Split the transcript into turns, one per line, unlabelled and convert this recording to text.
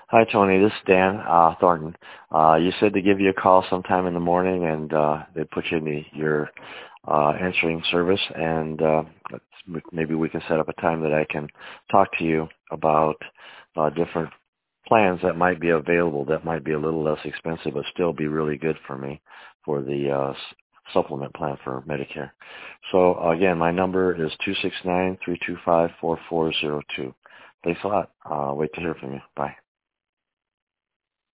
Hi, Tony. This is Dan Thornton. You said to give you a call sometime in the morning, and they put you in your answering service, and maybe we can set up a time that I can talk to you about different plans that might be available that might be a little less expensive but still be really good for me for the supplement plan for Medicare. So, again, my number is 269-325-4402. Thanks a lot. Wait to hear from you. Bye.